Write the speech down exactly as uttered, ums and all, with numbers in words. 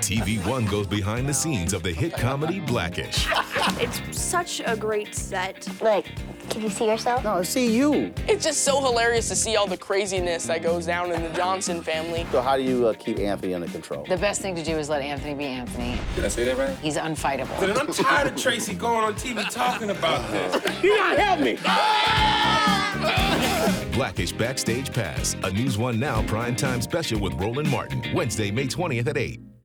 T V One goes behind the scenes of the hit comedy Blackish. It's such a great set. Like, can you see yourself? No, I see you. It's just so hilarious to see all the craziness that goes down in the Johnson family. So how do you uh, keep Anthony under control? The best thing to do is let Anthony be Anthony. Did I say that right? He's unfightable. Then I'm tired of Tracy going on T V talking about this. You gotta help me. Blackish Backstage Pass, a News One Now primetime special with Roland Martin, Wednesday, May twentieth at eight.